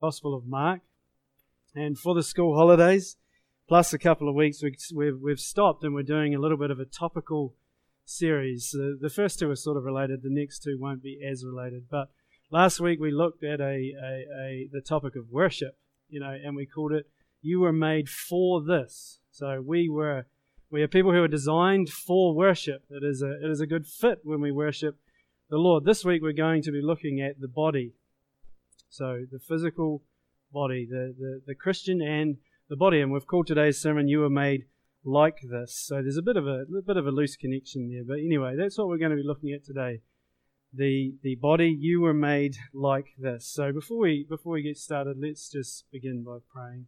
Gospel of Mark. And for the school holidays, plus a couple of weeks, we've stopped and we're doing a little bit of a topical series. The first two are sort of related, the next two won't be as related. But last week we looked at the topic of worship, and we called it, "You were made for this." So we are people who are designed for worship. It is a good fit when we worship the Lord. This week we're going to be looking at the body. So the physical body, the Christian and the body. And we've called today's sermon, "You were made like this." So there's a bit of a loose connection there. But anyway, that's what we're going to be looking at today. The body, you were made like this. So before we get started, let's just begin by praying.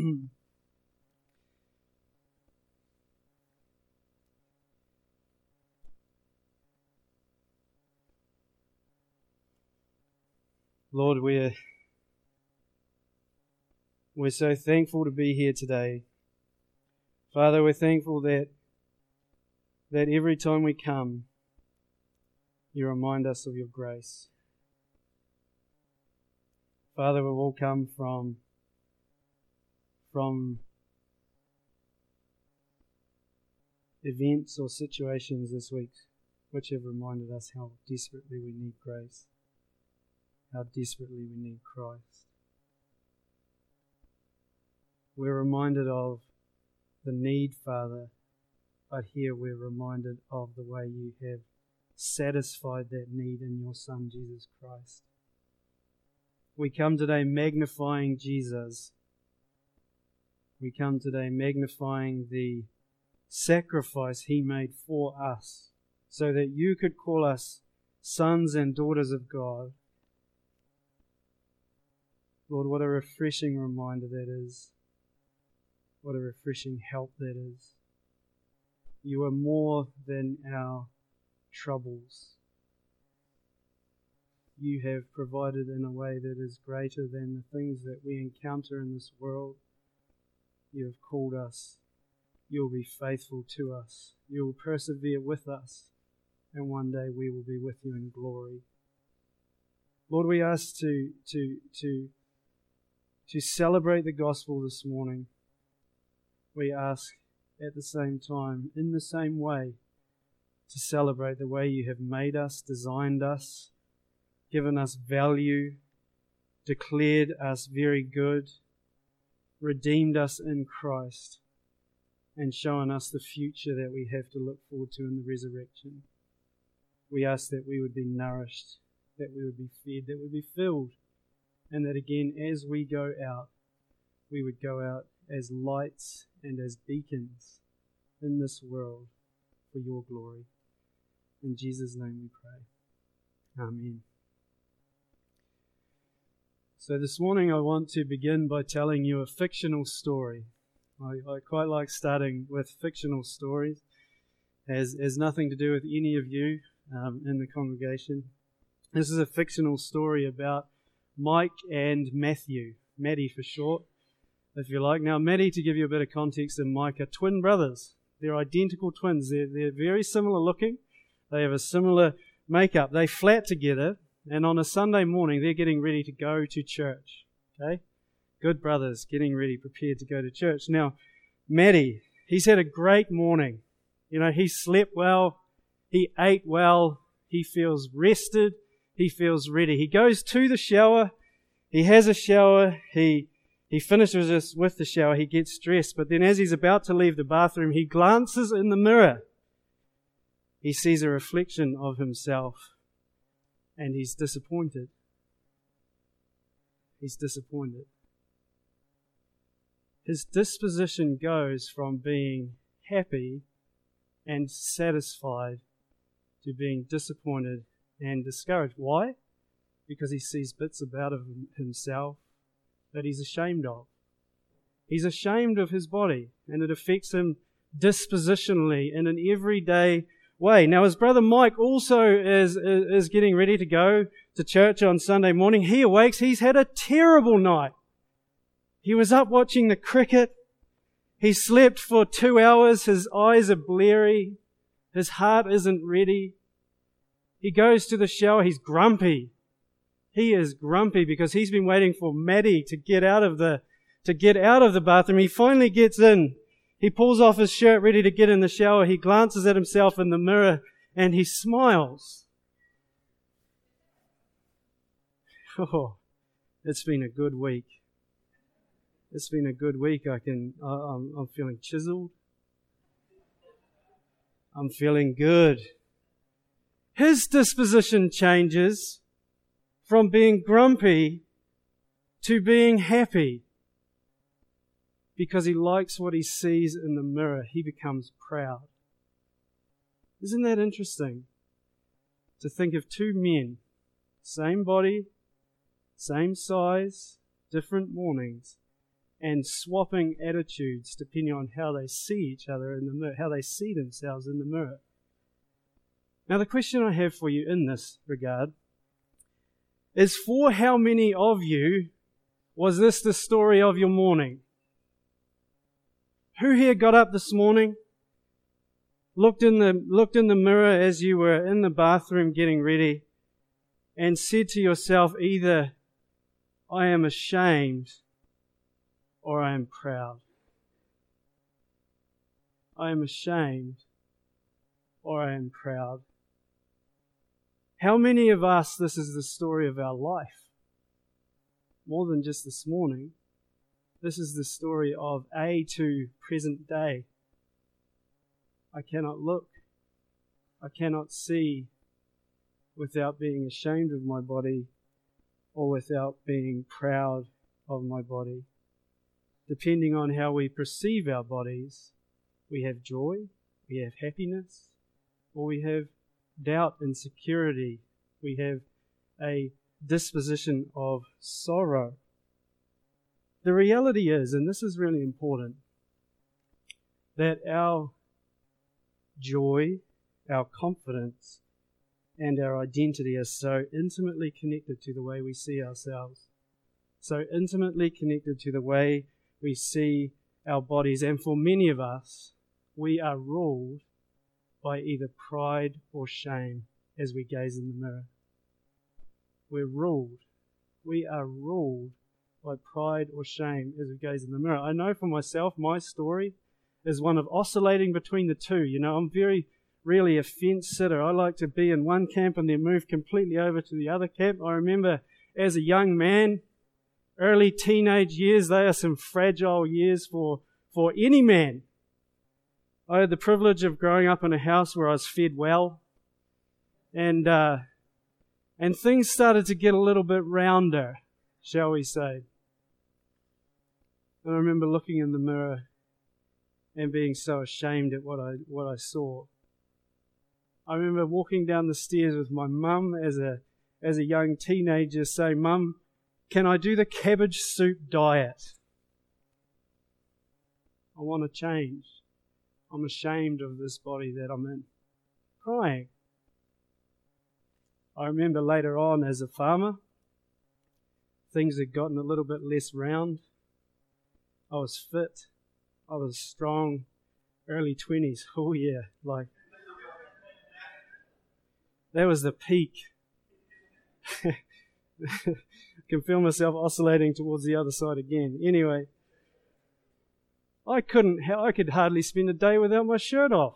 Lord, we're so thankful to be here today. Father, we're thankful that every time we come, you remind us of your grace. Father, we've all come from events or situations this week which have reminded us how desperately we need grace, how desperately we need Christ. We're reminded of the need, Father, but here we're reminded of the way you have satisfied that need in your Son, Jesus Christ. We come today magnifying Jesus. We come today magnifying the sacrifice he made for us so that you could call us sons and daughters of God. Lord, what a refreshing reminder that is. What a refreshing help that is. You are more than our troubles. You have provided in a way that is greater than the things that we encounter in this world. You have called us. You will be faithful to us. You will persevere with us. And one day we will be with you in glory. Lord, we ask to celebrate the gospel this morning. We ask at the same time, in the same way, to celebrate the way you have made us, designed us, given us value, declared us very good, redeemed us in Christ, and shown us the future that we have to look forward to in the resurrection. We ask that we would be nourished, that we would be fed, that we would be filled, and that again, as we go out, we would go out as lights and as beacons in this world for your glory. In Jesus' name we pray. Amen. So this morning I want to begin by telling you a fictional story. I quite like starting with fictional stories. It has nothing to do with any of you in the congregation. This is a fictional story about Mike and Matthew, Maddie for short, if you like. Now, Maddie, to give you a bit of context, and Mike are twin brothers. They're identical twins. They're very similar looking. They have a similar makeup. They flat together, and on a Sunday morning, they're getting ready to go to church. Okay? Good brothers, getting ready, prepared to go to church. Now, Maddie, he's had a great morning. He slept well, he ate well, he feels rested, he feels ready. He goes to the shower, he has a shower, he finishes with the shower, he gets dressed, but then as he's about to leave the bathroom, he glances in the mirror. He sees a reflection of himself, and he's disappointed. He's disappointed. His disposition goes from being happy and satisfied to being disappointed and discouraged. Why? Because he sees bits about himself that he's ashamed of. He's ashamed of his body, and it affects him dispositionally in an everyday way. Now, his brother Mike also is getting ready to go to church on Sunday morning. He awakes. He's had a terrible night. He was up watching the cricket. He slept for 2 hours. His eyes are bleary. His heart isn't ready. He goes to the shower. He's grumpy. He is grumpy because he's been waiting for Maddie to get out of the bathroom. He finally gets in. He pulls off his shirt, ready to get in the shower. He glances at himself in the mirror and he smiles. Oh, it's been a good week. It's been a good week. I'm feeling chiseled. I'm feeling good. His disposition changes from being grumpy to being happy because he likes what he sees in the mirror. He becomes proud. Isn't that interesting? To think of two men, same body, same size, different mornings, and swapping attitudes depending on how they see each other in the mirror, how they see themselves in the mirror. Now, the question I have for you in this regard is, for how many of you was this the story of your morning? Who here got up this morning, looked in the mirror as you were in the bathroom getting ready, and said to yourself either, I am ashamed, or I am proud? I am ashamed, or I am proud. How many of us, this is the story of our life? More than just this morning. This is the story of A to present day. I cannot look. I cannot see without being ashamed of my body or without being proud of my body. Depending on how we perceive our bodies, we have joy, we have happiness, or we have doubt, insecurity. We have a disposition of sorrow. The reality is, and this is really important, that our joy, our confidence, and our identity are so intimately connected to the way we see ourselves, so intimately connected to the way we see our bodies. And for many of us, we are ruled by either pride or shame as we gaze in the mirror. We are ruled by pride or shame as we gaze in the mirror. I know for myself, my story is one of oscillating between the two. I'm really a fence sitter. I like to be in one camp and then move completely over to the other camp. I remember as a young man, early teenage years, they are some fragile years for any man. I had the privilege of growing up in a house where I was fed well, and things started to get a little bit rounder, shall we say. And I remember looking in the mirror and being so ashamed at what I saw. I remember walking down the stairs with my mum as a young teenager, saying, "Mum, can I do the cabbage soup diet? I want to change. I'm ashamed of this body that I'm in." Crying. I remember later on as a farmer, things had gotten a little bit less round. I was fit. I was strong. Early 20s. Oh yeah, that was the peak. I can feel myself oscillating towards the other side again. Anyway, I could hardly spend a day without my shirt off.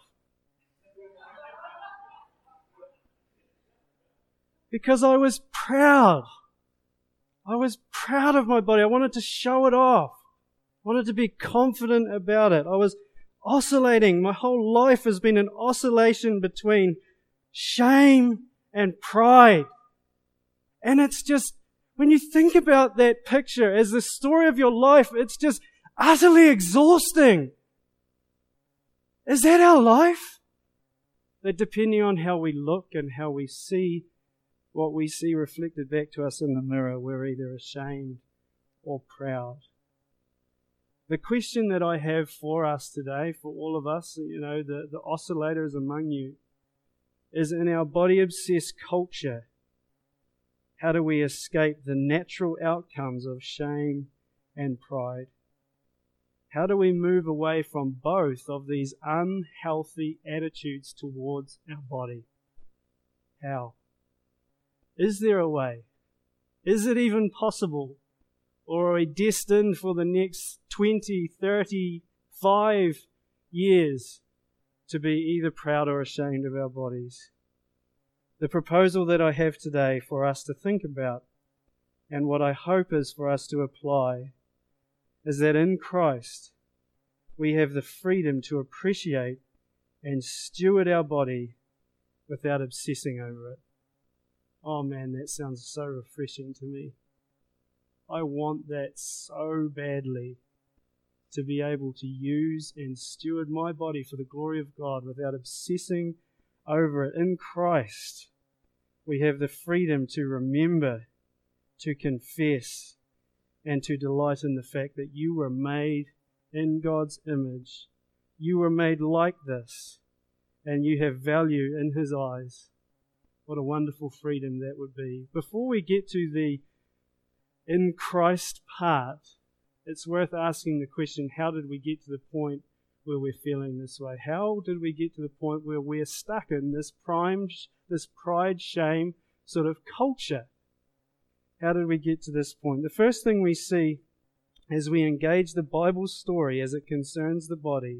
Because I was proud. I was proud of my body. I wanted to show it off. I wanted to be confident about it. I was oscillating. My whole life has been an oscillation between shame and pride. And it's just, when you think about that picture as the story of your life, it's just utterly exhausting. Is that our life? That depending on how we look and how we see what we see reflected back to us in the mirror, we're either ashamed or proud. The question that I have for us today, for all of us, the oscillators among you, is in our body-obsessed culture, how do we escape the natural outcomes of shame and pride? How do we move away from both of these unhealthy attitudes towards our body? How? Is there a way? Is it even possible? Or are we destined for the next 20, 35 years to be either proud or ashamed of our bodies? The proposal that I have today for us to think about, and what I hope is for us to apply, is that in Christ we have the freedom to appreciate and steward our body without obsessing over it. Oh man, that sounds so refreshing to me. I want that so badly, to be able to use and steward my body for the glory of God without obsessing over it. In Christ, we have the freedom to remember, to confess, and to delight in the fact that you were made in God's image. You were made like this, and you have value in His eyes. What a wonderful freedom that would be. Before we get to the in Christ part, it's worth asking the question, how did we get to the point where we're feeling this way? How did we get to the point where we're stuck in this pride, shame sort of culture? How did we get to this point? The first thing we see as we engage the Bible story as it concerns the body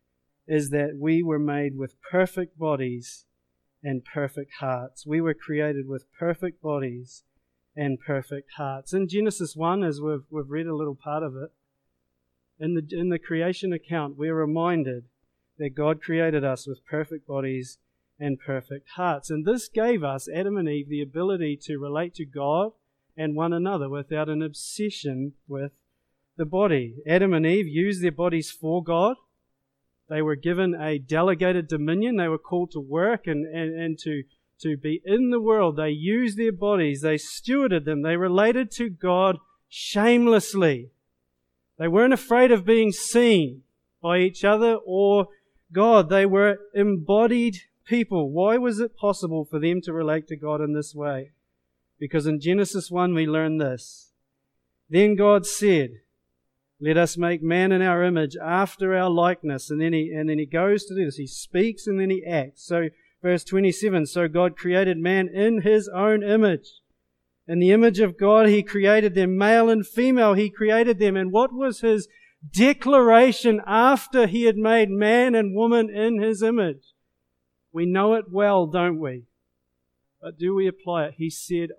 is that we were made with perfect bodies and perfect hearts. We were created with perfect bodies and perfect hearts. In Genesis 1, as we've read a little part of it, in the creation account, we're reminded that God created us with perfect bodies and perfect hearts. And this gave us, Adam and Eve, the ability to relate to God and one another without an obsession with the body. Adam and Eve used their bodies for God. They were given a delegated dominion. They were called to work and to be in the world. They used their bodies. They stewarded them. They related to God shamelessly. They weren't afraid of being seen by each other or God. They were embodied people. Why was it possible for them to relate to God in this way? Because in Genesis 1 we learn this. Then God said, let us make man in our image after our likeness. And then he goes to do this. He speaks and then he acts. So verse 27, so God created man in His own image. In the image of God He created them, male and female He created them. And what was His declaration after He had made man and woman in His image? We know it well, don't we? But do we apply it? He said,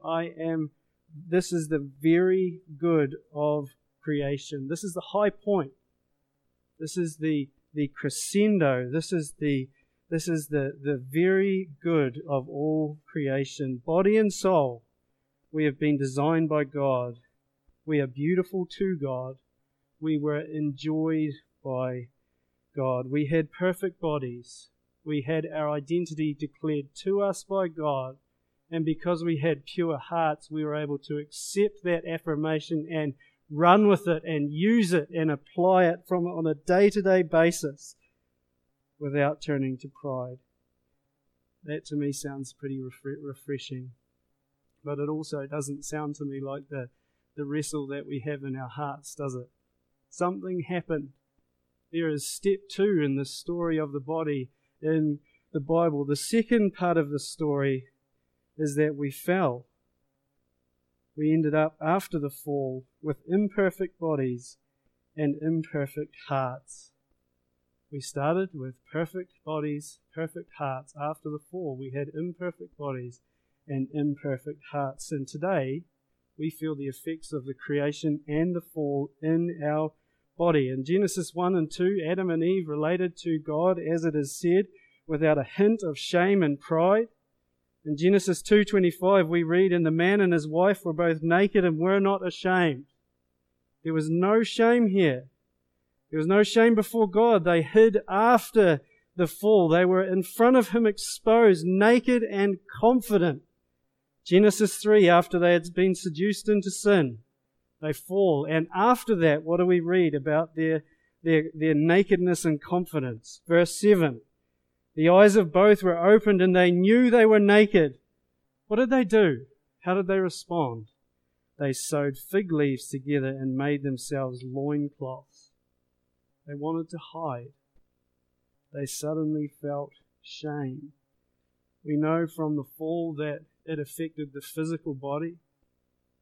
this is the very good of creation. This is the high point. This is the crescendo. This is the very good of all creation. Body and soul, we have been designed by God. We are beautiful to God. We were enjoyed by God. We had perfect bodies. We had our identity declared to us by God. And because we had pure hearts, we were able to accept that affirmation and run with it and use it and apply it on a day-to-day basis without turning to pride. That to me sounds pretty refreshing. But it also doesn't sound to me like the wrestle that we have in our hearts, does it? Something happened. There is step 2 in the story of the body in the Bible. The second part of the story is that we fell. We ended up after the fall with imperfect bodies and imperfect hearts. We started with perfect bodies, perfect hearts. After the fall, we had imperfect bodies and imperfect hearts. And today, we feel the effects of the creation and the fall in our body. In Genesis 1 and 2, Adam and Eve related to God, as it is said, without a hint of shame and pride. In Genesis 2:25 we read, and the man and his wife were both naked and were not ashamed. There was no shame here. There was no shame before God. They hid after the fall. They were in front of Him exposed, naked and confident. Genesis 3, after they had been seduced into sin, they fall. And after that, what do we read about their nakedness and confidence? Verse 7. The eyes of both were opened and they knew they were naked. What did they do? How did they respond? They sewed fig leaves together and made themselves loincloths. They wanted to hide. They suddenly felt shame. We know from the fall that it affected the physical body.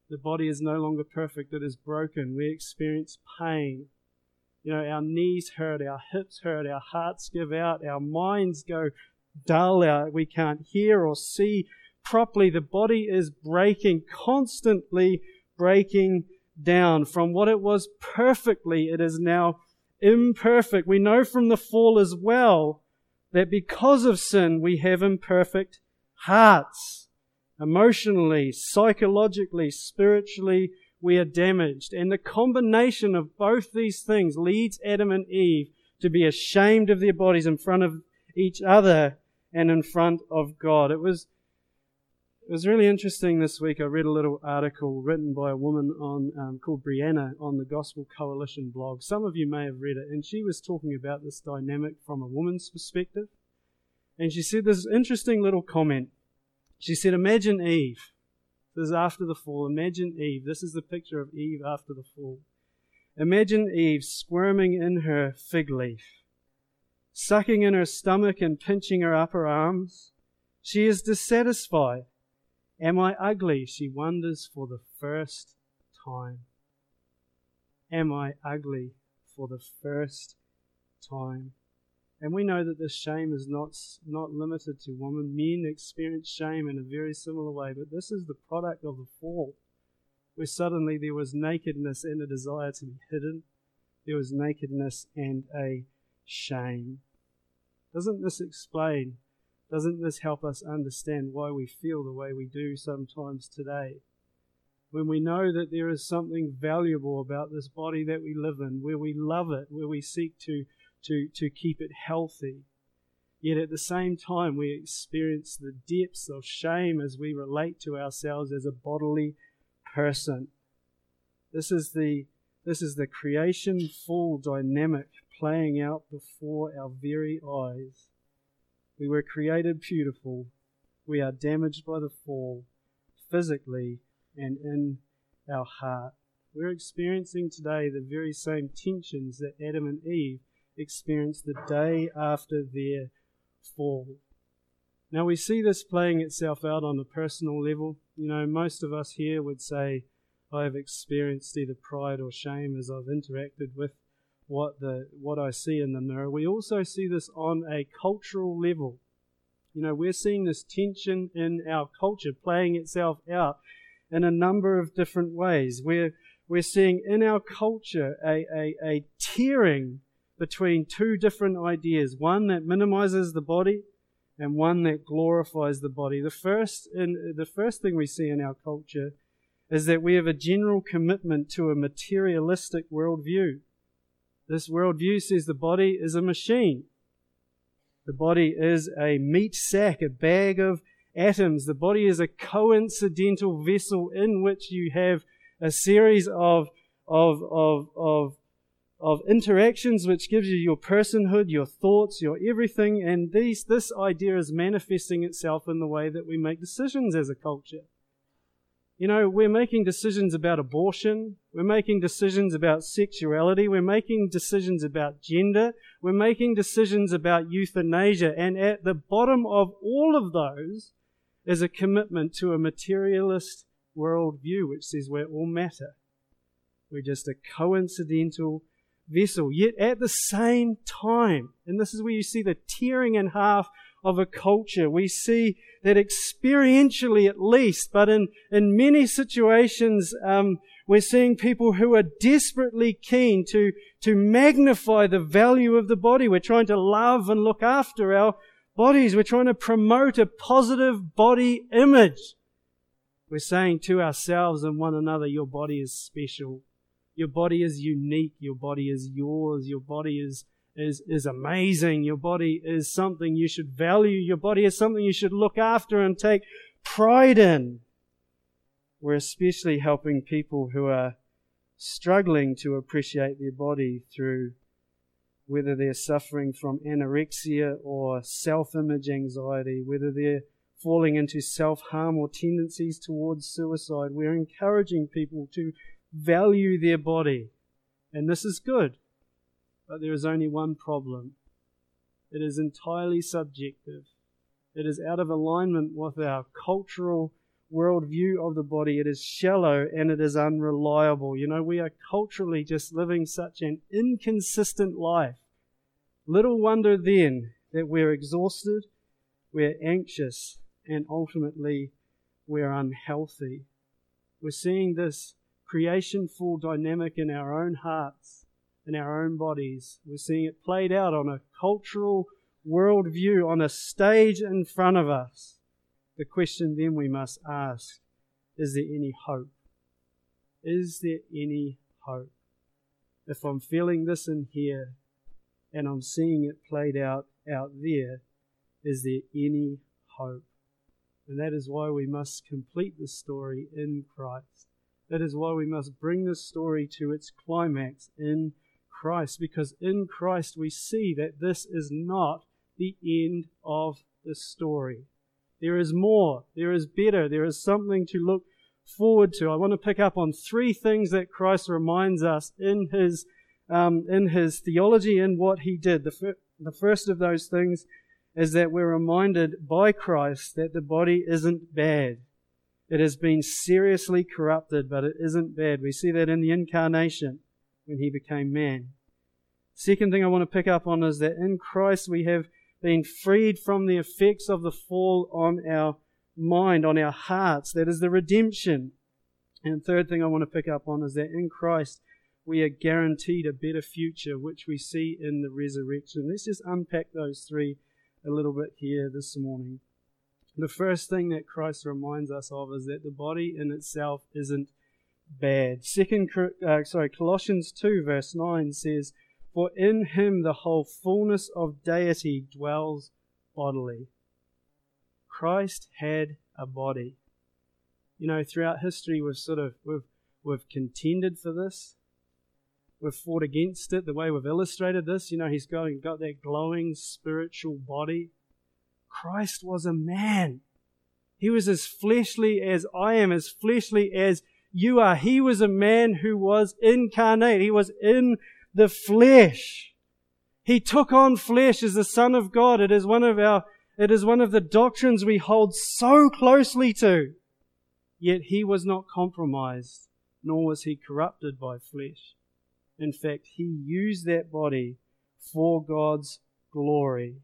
The body is no longer perfect. It is broken. We experience pain. Our knees hurt, our hips hurt, our hearts give out, our minds go dull, we can't hear or see properly. The body is breaking, constantly breaking down. From what it was perfectly, it is now imperfect. We know from the fall as well that because of sin, we have imperfect hearts. Emotionally, psychologically, spiritually, we are damaged. And the combination of both these things leads Adam and Eve to be ashamed of their bodies in front of each other and in front of God. It was really interesting this week. I read a little article written by a woman called Brianna on the Gospel Coalition blog. Some of you may have read it, and she was talking about this dynamic from a woman's perspective. And she said this interesting little comment. She said, imagine Eve. This is after the fall. Imagine Eve. This is the picture of Eve after the fall. Imagine Eve squirming in her fig leaf, sucking in her stomach and pinching her upper arms. She is dissatisfied. Am I ugly? She wonders for the first time. Am I ugly for the first time? And we know that this shame is not limited to women. Men experience shame in a very similar way, but this is the product of the fall, where suddenly there was nakedness and a desire to be hidden. There was nakedness and a shame. Doesn't this help us understand why we feel the way we do sometimes today? When we know that there is something valuable about this body that we live in, where we love it, where we seek to keep it healthy. Yet at the same time, we experience the depths of shame as we relate to ourselves as a bodily person. This is the creation fall dynamic playing out before our very eyes. We were created beautiful. We are damaged by the fall, physically and in our heart. We're experiencing today the very same tensions that Adam and Eve experienced the day after their fall. Now we see this playing itself out on a personal level. Most of us here would say, I have experienced either pride or shame as I've interacted with what I see in the mirror. We also see this on a cultural level. We're seeing this tension in our culture playing itself out in a number of different ways. We're seeing in our culture a tearing between two different ideas, one that minimizes the body and one that glorifies the body. The first thing we see in our culture is that we have a general commitment to a materialistic worldview. This worldview says the body is a machine. The body is a meat sack, a bag of atoms. The body is a coincidental vessel in which you have a series of interactions which gives you your personhood, your thoughts, your everything, and this idea is manifesting itself in the way that we make decisions as a culture. We're making decisions about abortion, we're making decisions about sexuality, we're making decisions about gender, we're making decisions about euthanasia, and at the bottom of all of those is a commitment to a materialist worldview which says we're all matter. We're just a coincidental vessel. Yet at the same time, and this is where you see the tearing in half of a culture, we see that experientially at least, but in many situations, we're seeing people who are desperately keen to magnify the value of the body. We're trying to love and look after our bodies. We're trying to promote a positive body image. We're saying to ourselves and one another, your body is special. Your body is unique. Your body is yours. Your body is amazing. Your body is something you should value. Your body is something you should look after and take pride in. We're especially helping people who are struggling to appreciate their body through whether they're suffering from anorexia or self-image anxiety, whether they're falling into self-harm or tendencies towards suicide. We're encouraging people to value their body. And this is good. But there is only one problem. It is entirely subjective. It is out of alignment with our cultural worldview of the body. It is shallow and it is unreliable. You know, we are culturally just living such an inconsistent life. Little wonder then that we're exhausted, we're anxious, and ultimately we're unhealthy. We're seeing this creation-full dynamic in our own hearts, in our own bodies. We're seeing it played out on a cultural worldview, on a stage in front of us. The question then we must ask, is there any hope? Is there any hope? If I'm feeling this in here and I'm seeing it played out there, is there any hope? And that is why we must complete the story in Christ. That is why we must bring this story to its climax in Christ, because in Christ we see that this is not the end of the story. There is more, there is better, there is something to look forward to. I want to pick up on three things that Christ reminds us in his theology and what he did. The first of those things is that we're reminded by Christ that the body isn't bad. It has been seriously corrupted, but it isn't bad. We see that in the incarnation when he became man. Second thing I want to pick up on is that in Christ we have been freed from the effects of the fall on our mind, on our hearts. That is the redemption. And third thing I want to pick up on is that in Christ we are guaranteed a better future, which we see in the resurrection. Let's just unpack those three a little bit here this morning. The first thing that Christ reminds us of is that the body in itself isn't bad. Colossians 2 verse 9 says, "For in him the whole fullness of deity dwells bodily." Christ had a body. You know, throughout history we've contended for this. We've fought against it. The way we've illustrated this, you know, he's got that glowing spiritual body. Christ was a man. He was as fleshly as I am, as fleshly as you are. He was a man who was incarnate. He was in the flesh. He took on flesh as the Son of God. It is one of the doctrines we hold so closely to. Yet he was not compromised, nor was he corrupted by flesh. In fact, he used that body for God's glory.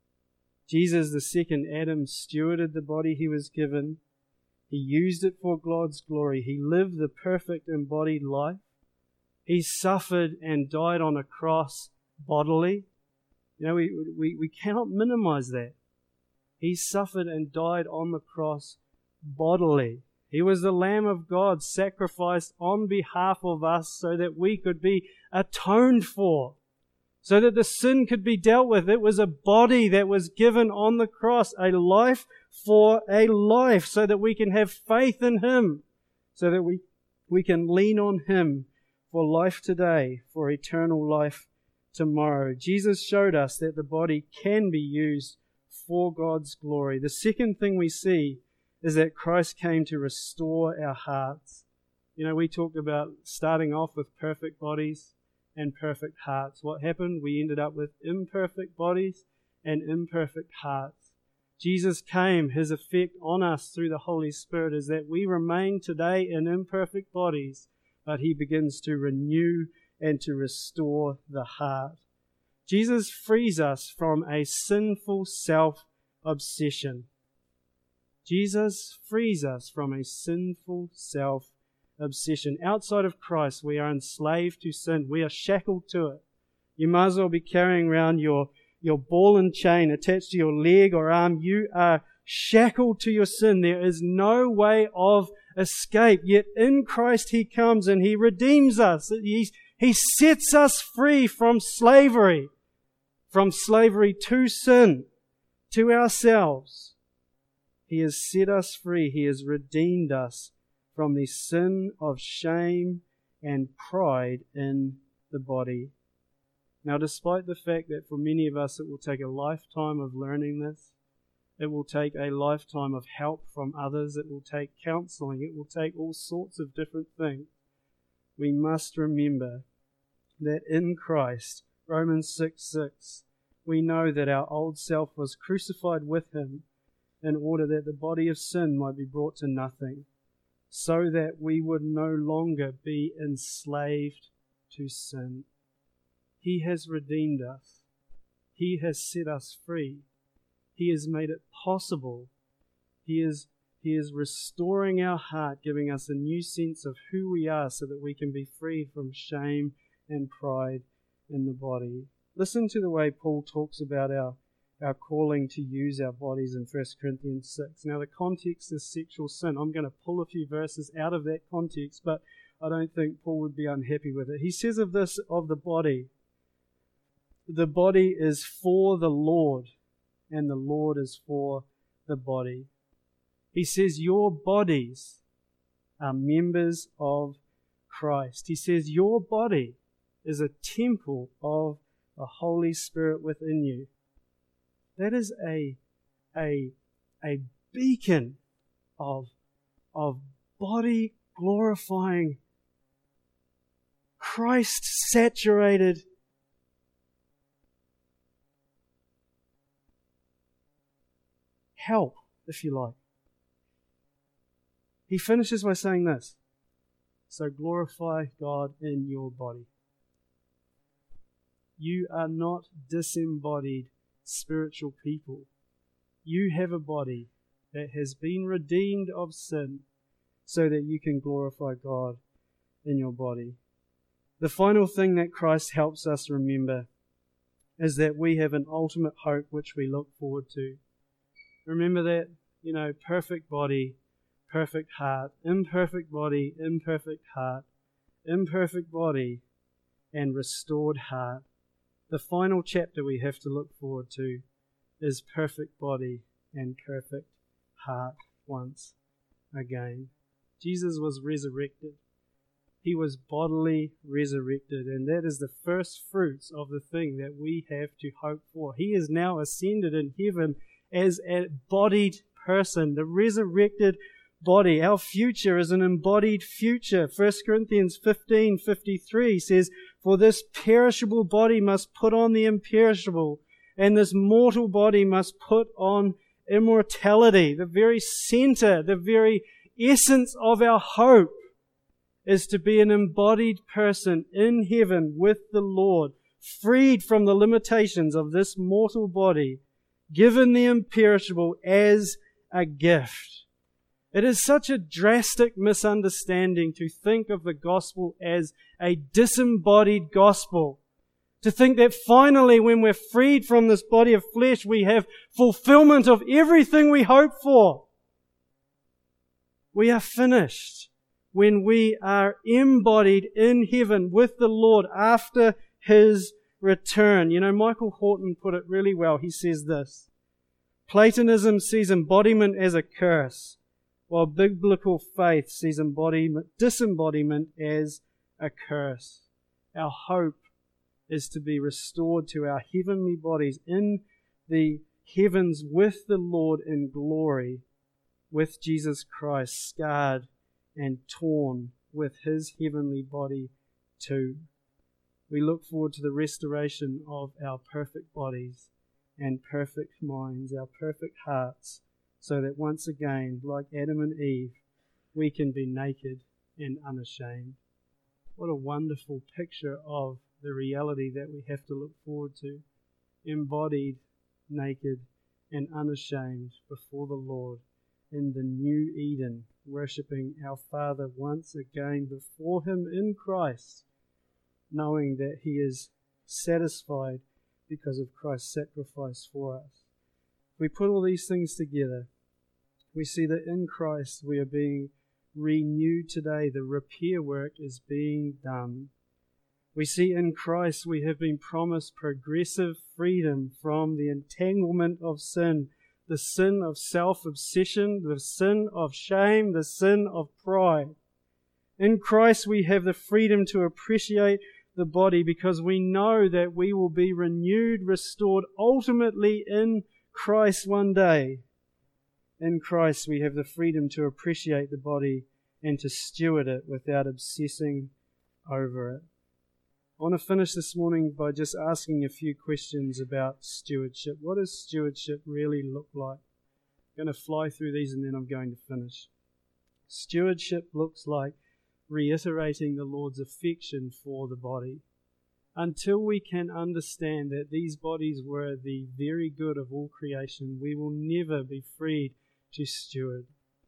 Jesus, the second Adam, stewarded the body he was given. He used it for God's glory. He lived the perfect embodied life. He suffered and died on a cross bodily. You know, we cannot minimize that. He suffered and died on the cross bodily. He was the Lamb of God sacrificed on behalf of us so that we could be atoned for, so that the sin could be dealt with. It was a body that was given on the cross, a life for a life, so that we can have faith in Him, so that we can lean on Him for life today, for eternal life tomorrow. Jesus showed us that the body can be used for God's glory. The second thing we see is that Christ came to restore our hearts. You know, we talked about starting off with perfect bodies and perfect hearts. What happened? We ended up with imperfect bodies and imperfect hearts. Jesus came, His effect on us through the Holy Spirit is that we remain today in imperfect bodies, but He begins to renew and to restore the heart. Jesus frees us from a sinful self-obsession. Jesus frees us from a sinful self-obsession. Outside of Christ, we are enslaved to sin. We are shackled to it. You might as well be carrying around your ball and chain attached to your leg or arm. You are shackled to your sin. There is no way of escape. Yet in Christ He comes and He redeems us. He sets us free from slavery to sin, to ourselves. He has set us free. He has redeemed us from the sin of shame and pride in the body. Now, despite the fact that for many of us it will take a lifetime of learning this, it will take a lifetime of help from others, it will take counseling, it will take all sorts of different things, we must remember that in Christ, Romans 6:6, we know that our old self was crucified with Him, in order that the body of sin might be brought to nothing, so that we would no longer be enslaved to sin. He has redeemed us. He has set us free. He has made it possible. He is restoring our heart, giving us a new sense of who we are so that we can be free from shame and pride in the body. Listen to the way Paul talks about our calling to use our bodies in 1 Corinthians 6. Now the context is sexual sin. I'm going to pull a few verses out of that context, but I don't think Paul would be unhappy with it. He says of this, of the body is for the Lord, and the Lord is for the body. He says your bodies are members of Christ. He says your body is a temple of the Holy Spirit within you. That is a beacon of body glorifying, Christ saturated help, if you like. He finishes by saying this: so glorify God in your body. You are not disembodied spiritual people. You have a body that has been redeemed of sin so that you can glorify God in your body. The final thing that Christ helps us remember is that we have an ultimate hope which we look forward to. Remember that, perfect body, perfect heart, imperfect body, imperfect heart, imperfect body, and restored heart. The final chapter we have to look forward to is perfect body and perfect heart once again. Jesus was resurrected. He was bodily resurrected, and that is the first fruits of the thing that we have to hope for. He is now ascended in heaven as a bodied person, the resurrected body. Our future is an embodied future. 1 Corinthians 15:53 says, for this perishable body must put on the imperishable, and this mortal body must put on immortality. The very center, the very essence of our hope is to be an embodied person in heaven with the Lord, freed from the limitations of this mortal body, given the imperishable as a gift. It is such a drastic misunderstanding to think of the gospel as a disembodied gospel. To think that finally, when we're freed from this body of flesh, we have fulfillment of everything we hope for. We are finished when we are embodied in heaven with the Lord after His return. Michael Horton put it really well. He says this: Platonism sees embodiment as a curse, while biblical faith sees disembodiment as a curse. Our hope is to be restored to our heavenly bodies in the heavens with the Lord in glory, with Jesus Christ scarred and torn with His heavenly body too. We look forward to the restoration of our perfect bodies and perfect minds, our perfect hearts, so that once again, like Adam and Eve, we can be naked and unashamed. What a wonderful picture of the reality that we have to look forward to. Embodied, naked, and unashamed before the Lord in the new Eden, worshipping our Father once again before Him in Christ, knowing that He is satisfied because of Christ's sacrifice for us. If we put all these things together, we see that in Christ we are being renewed today. The repair work is being done. We see in Christ we have been promised progressive freedom from the entanglement of sin, the sin of self-obsession, the sin of shame, the sin of pride. In Christ we have the freedom to appreciate the body because we know that we will be renewed, restored ultimately in Christ one day. In Christ we have the freedom to appreciate the body and to steward it without obsessing over it. I want to finish this morning by just asking a few questions about stewardship. What does stewardship really look like? I'm going to fly through these and then I'm going to finish. Stewardship looks like reiterating the Lord's affection for the body. Until we can understand that these bodies were the very good of all creation, we will never be freed to steward.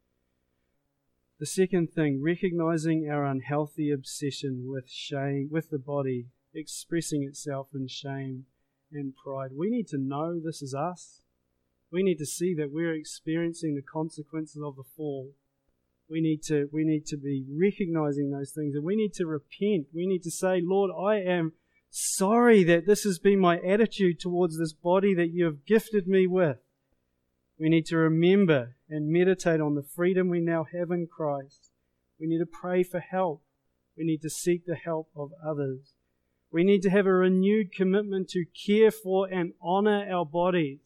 The second thing, recognizing our unhealthy obsession with shame, with the body, expressing itself in shame and pride. We need to know this is us. We need to see that we're experiencing the consequences of the fall. We need to be recognizing those things, and we need to repent. We need to say, Lord, I am sorry that this has been my attitude towards this body that you have gifted me with. We need to remember and meditate on the freedom we now have in Christ. We need to pray for help. We need to seek the help of others. We need to have a renewed commitment to care for and honor our bodies.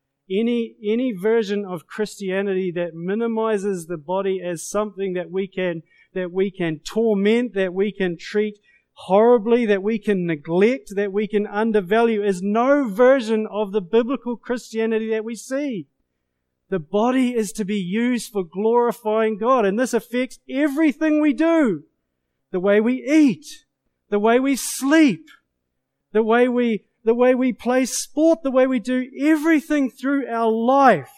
Any version of Christianity that minimizes the body as something that we can torment, that we can treat horribly, that we can neglect, that we can undervalue is no version of the biblical Christianity that we see. The body is to be used for glorifying God, and this affects everything we do. The way we eat, the way we sleep, the way we play sport, the way we do everything through our life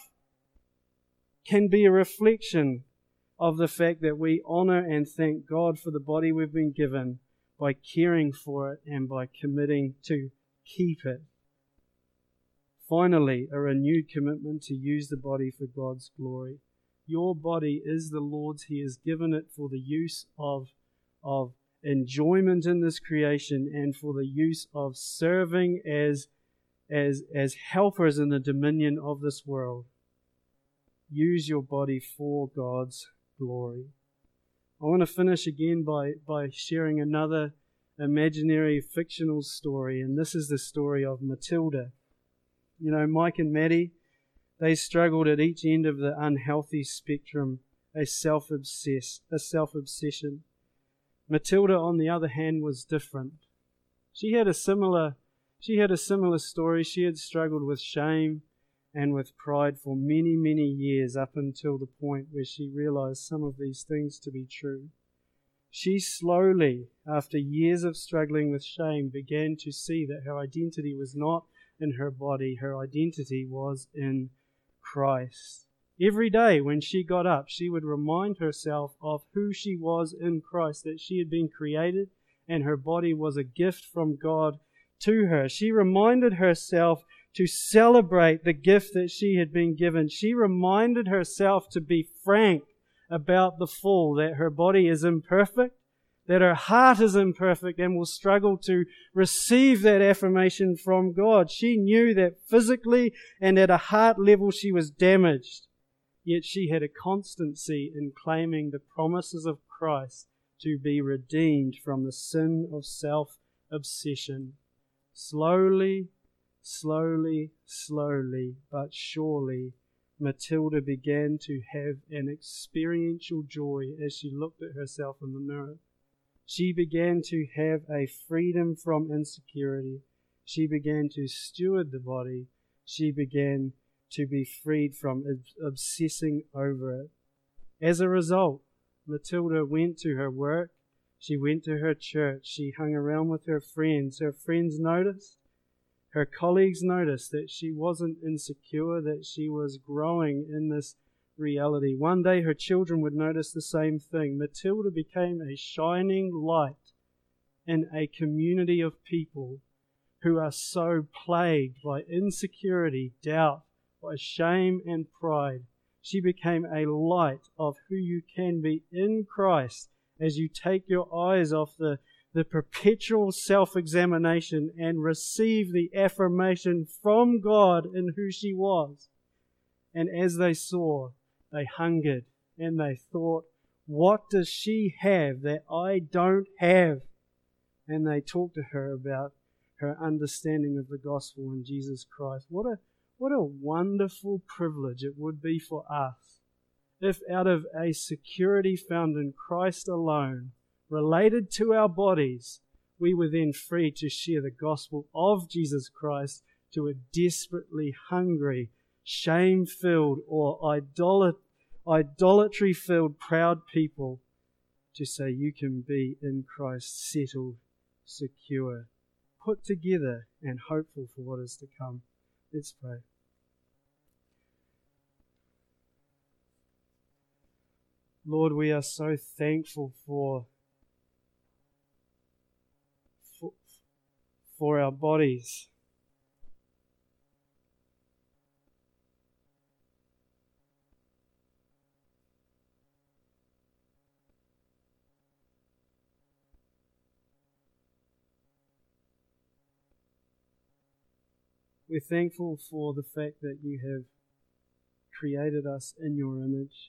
can be a reflection of the fact that we honor and thank God for the body we've been given by caring for it and by committing to keep it. Finally, a renewed commitment to use the body for God's glory. Your body is the Lord's. He has given it for the use of enjoyment in this creation and for the use of serving as helpers in the dominion of this world. Use your body for God's glory. I want to finish again by sharing another imaginary fictional story, and this is the story of Matilda. You know, Mike and Maddie, they struggled at each end of the unhealthy spectrum, a self-obsession. Matilda, on the other hand, was different. She had a similar story. She had struggled with shame and with pride for many, many years, up until the point where she realized some of these things to be true. She slowly, after years of struggling with shame, began to see that her identity was not in her body. Her identity was in Christ. Every day when she got up, she would remind herself of who she was in Christ, that she had been created and her body was a gift from God to her. She reminded herself to celebrate the gift that she had been given. She reminded herself to be frank about the fall, that her body is imperfect, that her heart is imperfect and will struggle to receive that affirmation from God. She knew that physically and at a heart level she was damaged, yet she had a constancy in claiming the promises of Christ to be redeemed from the sin of self-obsession. Slowly, but surely, Matilda began to have an experiential joy as she looked at herself in the mirror. She began to have a freedom from insecurity. She began to steward the body. She began to be freed from obsessing over it. As a result, Matilda went to her work. She went to her church. She hung around with her friends. Her friends noticed. Her colleagues noticed that she wasn't insecure, that she was growing in this reality. One day her children would notice the same thing. Matilda became a shining light in a community of people who are so plagued by insecurity, doubt, by shame and pride. She became a light of who you can be in Christ as you take your eyes off the perpetual self-examination and receive the affirmation from God in who she was. And as they saw, they hungered and they thought, what does she have that I don't have? And they talked to her about her understanding of the gospel in Jesus Christ. What a wonderful privilege it would be for us if out of a security found in Christ alone, related to our bodies, we were then free to share the gospel of Jesus Christ to a desperately hungry, shame-filled or idolatry-filled proud people to say you can be in Christ settled, secure, put together and hopeful for what is to come. Let's pray. Lord, we are so thankful for our bodies. We're thankful for the fact that you have created us in your image.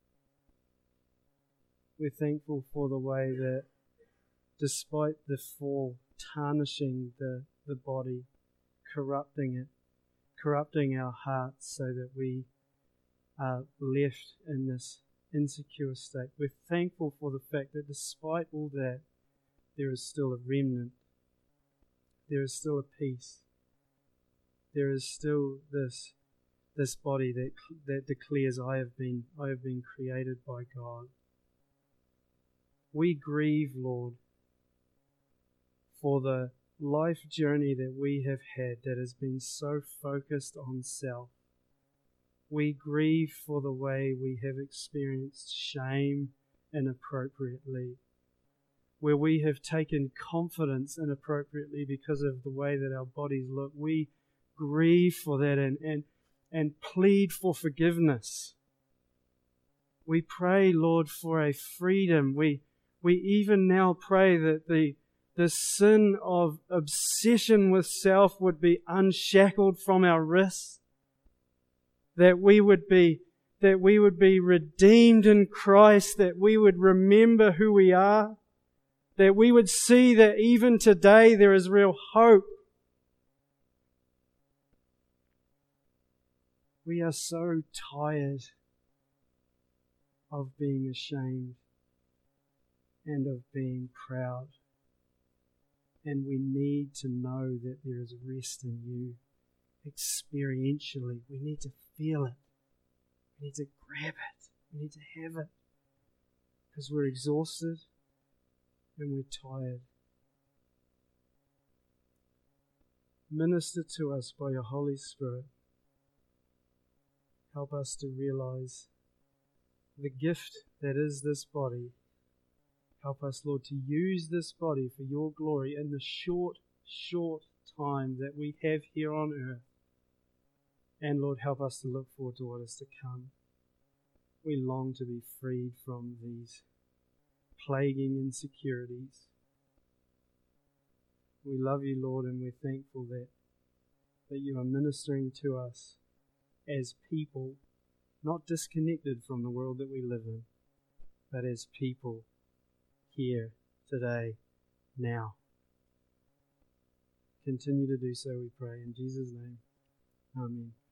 We're thankful for the way that despite the fall tarnishing the body, corrupting it, corrupting our hearts so that we are left in this insecure state, we're thankful for the fact that despite all that, there is still a remnant. There is still a peace. There is still this body that declares, I have been created by God. We grieve, Lord, for the life journey that we have had that has been so focused on self. We grieve for the way we have experienced shame inappropriately, where we have taken confidence inappropriately because of the way that our bodies look. We grieve for that and plead for forgiveness. We pray, Lord, for a freedom. We even now pray that the sin of obsession with self would be unshackled from our wrists, that we would be redeemed in Christ, that we would remember who we are, that we would see that even today there is real hope. We are so tired of being ashamed and of being proud. And we need to know that there is rest in you experientially. We need to feel it. We need to grab it. We need to have it. Because we're exhausted and we're tired. Minister to us by your Holy Spirit. Help us to realize the gift that is this body. Help us, Lord, to use this body for your glory in the short time that we have here on earth. And Lord, help us to look forward to what is to come. We long to be freed from these plaguing insecurities. We love you, Lord, and we're thankful that you are ministering to us as people, not disconnected from the world that we live in, but as people here, today, now. Continue to do so, we pray. In Jesus' name, amen.